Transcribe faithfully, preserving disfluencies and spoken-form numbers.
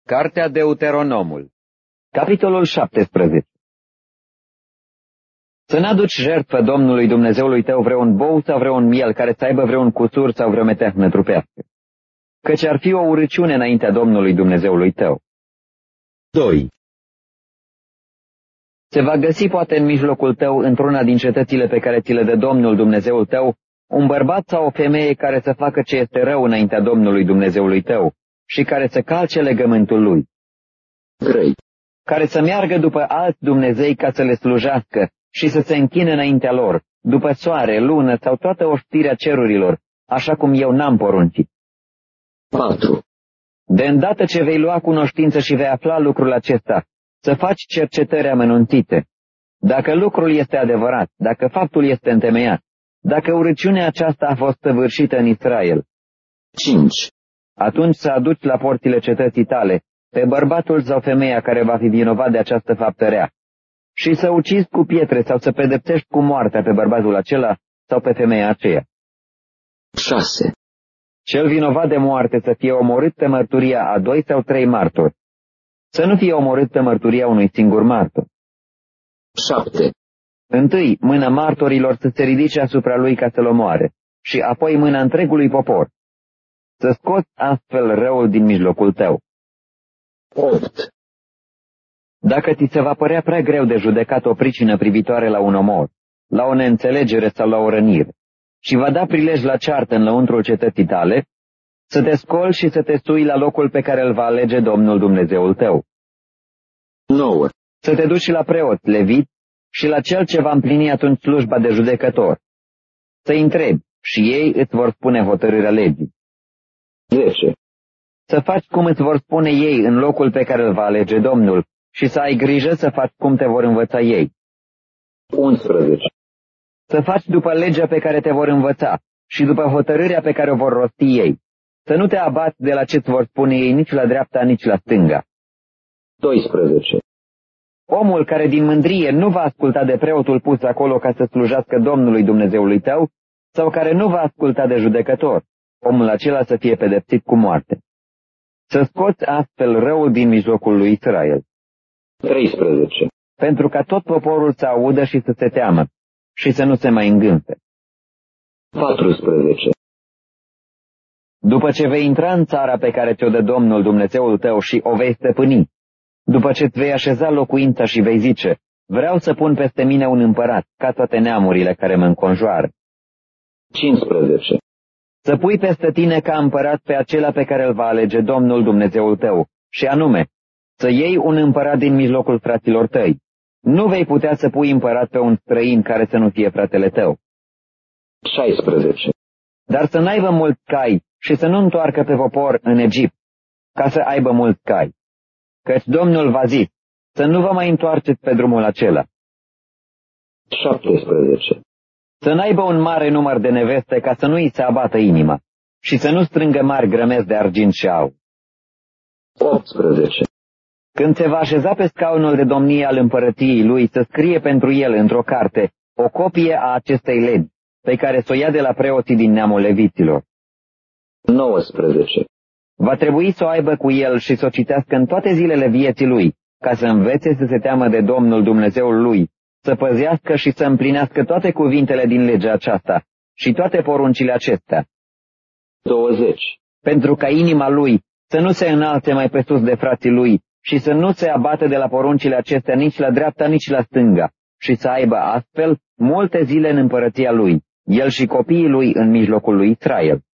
Cartea Deuteronomul, capitolul șaptesprezece. Să n-aduci jertfă Domnului Dumnezeului tău vreun bou sau vreun miel care să aibă vreun cuțur sau vreo metehnă trupească, căci ar fi o urăciune înaintea Domnului Dumnezeului tău. doi. Se va găsi poate în mijlocul tău, într-una din cetățile pe care ți le dă Domnul Dumnezeul tău, un bărbat sau o femeie care să facă ce este rău înaintea Domnului Dumnezeului tău și care să calce legământul lui. trei. Care să meargă după alți Dumnezei ca să le slujească și să se închine înaintea lor, după soare, lună sau toată oștirea cerurilor, așa cum eu n-am poruncit. patru. De îndată ce vei lua cunoștință și vei afla lucrul acesta, să faci cercetări amănunțite. Dacă lucrul este adevărat, dacă faptul este întemeiat, dacă urăciunea aceasta a fost săvârșită în Israel. cinci. Atunci să aduci la porțile cetății tale pe bărbatul sau femeia care va fi vinovat de această faptă rea și să ucizi cu pietre sau să pedepsești cu moartea pe bărbatul acela sau pe femeia aceea. șase. Cel vinovat de moarte să fie omorât pe mărturia a doi sau trei martori. Să nu fie omorât pe mărturia unui singur martor. șapte. Întâi, mâna martorilor să se ridice asupra lui ca să-l omoare și apoi mâna întregului popor. Să scoți astfel răul din mijlocul tău. opt. Dacă ți se va părea prea greu de judecat o pricină privitoare la un omor, la o neînțelegere sau la o rănire, și va da prilej la ceartă în lăuntrul cetății tale, să te scoli și să te sui la locul pe care îl va alege Domnul Dumnezeul tău. nouă. Să te duci la preot, levit, și la cel ce va împlini atunci slujba de judecător. Să-i întrebi și ei îți vor spune hotărârea legii. zece. Să faci cum îți vor spune ei în locul pe care îl va alege Domnul și să ai grijă să faci cum te vor învăța ei. unsprezece. Să faci după legea pe care te vor învăța și după hotărârea pe care o vor rosti ei. Să nu te abați de la ce îți vor spune ei nici la dreapta, nici la stânga. doisprezece. Omul care din mândrie nu va asculta de preotul pus acolo ca să slujească Domnului Dumnezeului tău, sau care nu va asculta de judecător, omul acela să fie pedepsit cu moarte. Să scoți astfel răul din mijlocul lui Israel. treisprezece. Pentru ca tot poporul să audă și să se teamă și să nu se mai îngânfe. patrusprezece. După ce vei intra în țara pe care ți-o dă Domnul Dumnezeul tău și o vei stăpâni, după ce îți vei așeza locuința și vei zice, vreau să pun peste mine un împărat, ca toate neamurile care mă înconjoară. cincisprezece. Să pui peste tine ca împărat pe acela pe care îl va alege Domnul Dumnezeul tău, și anume, să iei un împărat din mijlocul fraților tăi. Nu vei putea să pui împărat pe un străin care să nu fie fratele tău. șaisprezece. Dar să n-aibă mulți cai și să nu întoarcă pe popor în Egipt, ca să aibă mulți cai. Căci Domnul v-a zis, să nu vă mai întoarceți pe drumul acela. șaptesprezece. Să n-aibă un mare număr de neveste ca să nu îi se abată inima și să nu strângă mari grămezi de argint și aur. optsprezece. Când se va așeza pe scaunul de domnie al împărăției lui, să scrie pentru el într-o carte o copie a acestei legi, pe care să o ia de la preoții din neamul leviților. nouăsprezece. Va trebui să o aibă cu el și să o citească în toate zilele vieții lui, ca să învețe să se teamă de Domnul Dumnezeul lui, să păzească și să împlinească toate cuvintele din legea aceasta și toate poruncile acestea. douăzeci. Pentru ca inima lui să nu se înalte mai pe sus de frații lui și să nu se abată de la poruncile acestea nici la dreapta, nici la stânga, și să aibă astfel multe zile în împărăția lui, el și copiii lui în mijlocul lui Israel.